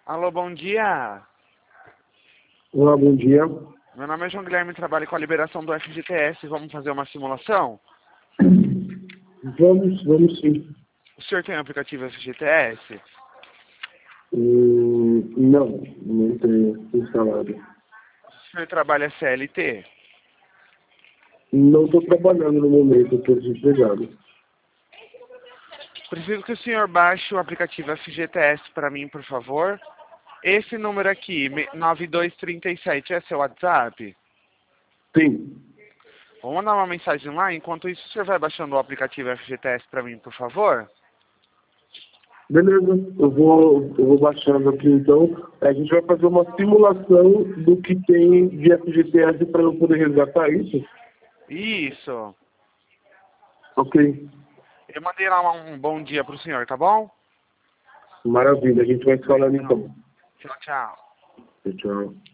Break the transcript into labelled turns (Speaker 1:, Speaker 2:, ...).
Speaker 1: Alô, bom dia.
Speaker 2: Olá, bom dia.
Speaker 1: Meu nome é João Guilherme, trabalho com a liberação do FGTS. Vamos fazer uma simulação?
Speaker 2: Vamos sim.
Speaker 1: O senhor tem o aplicativo FGTS?
Speaker 2: Não tenho instalado.
Speaker 1: O senhor trabalha CLT?
Speaker 2: Não estou trabalhando no momento, estou desempregado.
Speaker 1: Preciso que o senhor baixe o aplicativo FGTS para mim, por favor. Esse número aqui, 9237, é seu WhatsApp?
Speaker 2: Sim.
Speaker 1: Vou mandar uma mensagem lá. Enquanto isso, o senhor vai baixando o aplicativo FGTS para mim, por favor?
Speaker 2: Beleza, eu vou baixando aqui então. A gente vai fazer uma simulação do que tem de FGTS para eu poder resgatar isso?
Speaker 1: Isso.
Speaker 2: Ok.
Speaker 1: Eu mandei lá um bom dia pro senhor, tá bom?
Speaker 2: Maravilha, a gente vai se falando então.
Speaker 1: Tchau, tchau.
Speaker 2: Tchau.